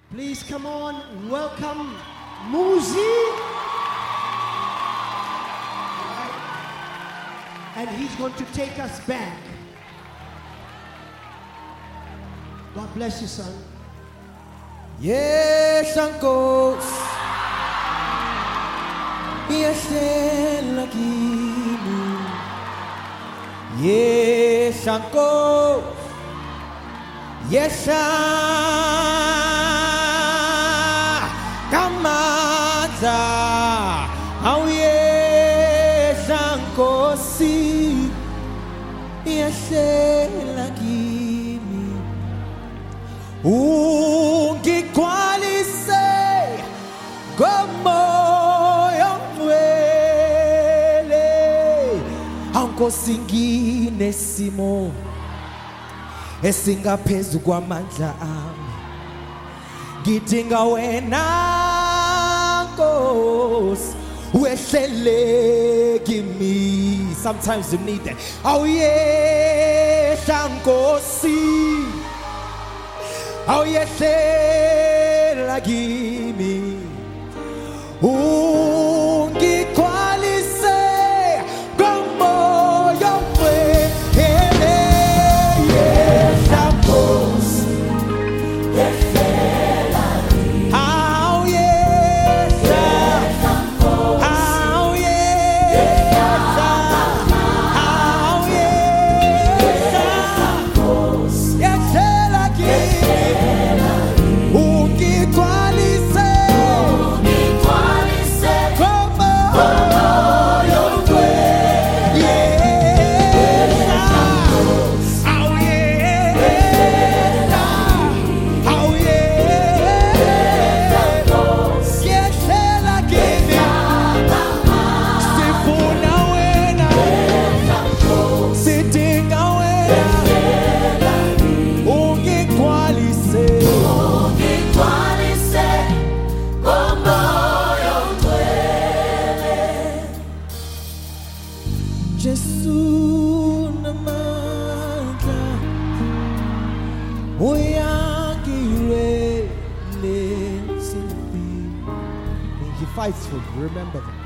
Please come on, welcome Muzi. And he's going to take us back. God bless you, son. Yes, uncles. Yes, lagi. Yes, uncles. Yes, Kamata. Oh, yes, uncles. Yes, lagi. Ungikwalise ngomoya ngcwele awukosingine simo esingaphezu kwamandla ami ngidinga wena Nkosi wehlele kimi. Sometimes you need that. Oh yes, Nkosi. Oh yes, lagi ungikwalise ngomoya ngcwele. Yes, Nkosi. Yes, lagi. Oh yes, Nkosi. Oh yes, oh yes, Nkosi. Yes, lagi. He fights for you. Remember that.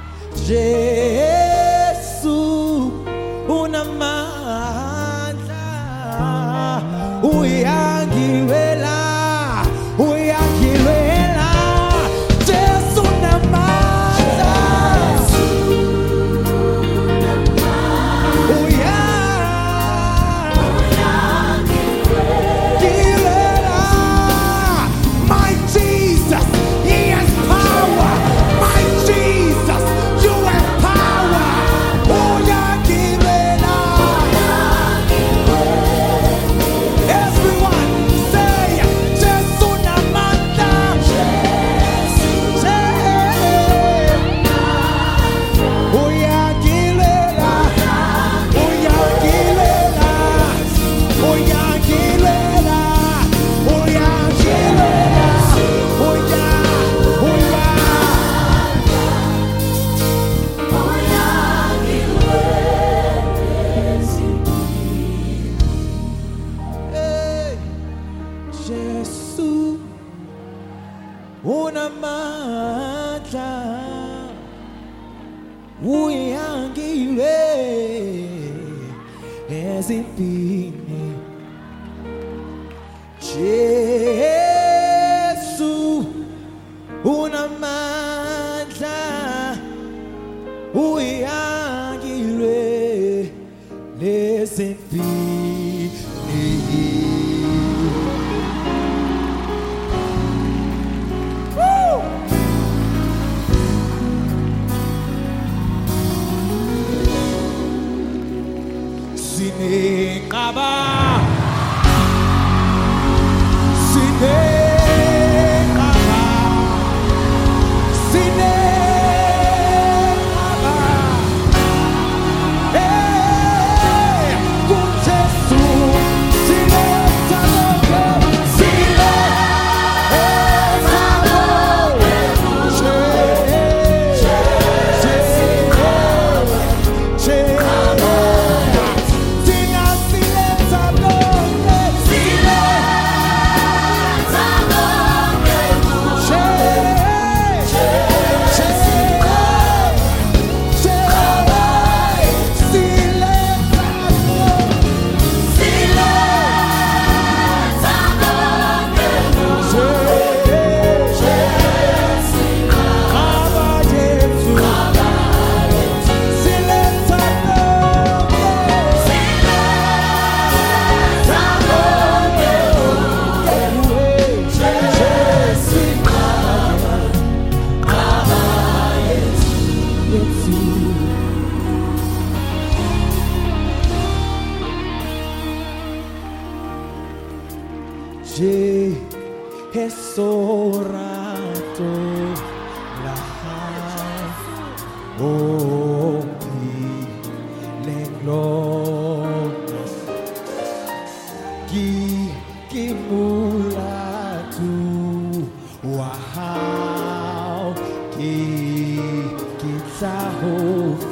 Jesus, unamandla, uyangiwela, uyangiwela. Jesus, unamandla, uyangiwela. My Jesus, He has power. My Jesus, You have power. Uyangiwela. Everyone say, Jesus unamandla. Uyangiwela. Uyangiwela. Uyangiwela. Uyangiwela. Hey, Jesus, unamandla, uyangiwela ezimpini. Jesus, unamandla, uyangiwela ezimpini. Woo! Sineqa sorato lahat opi lenglonas kimulatu wow kitsaho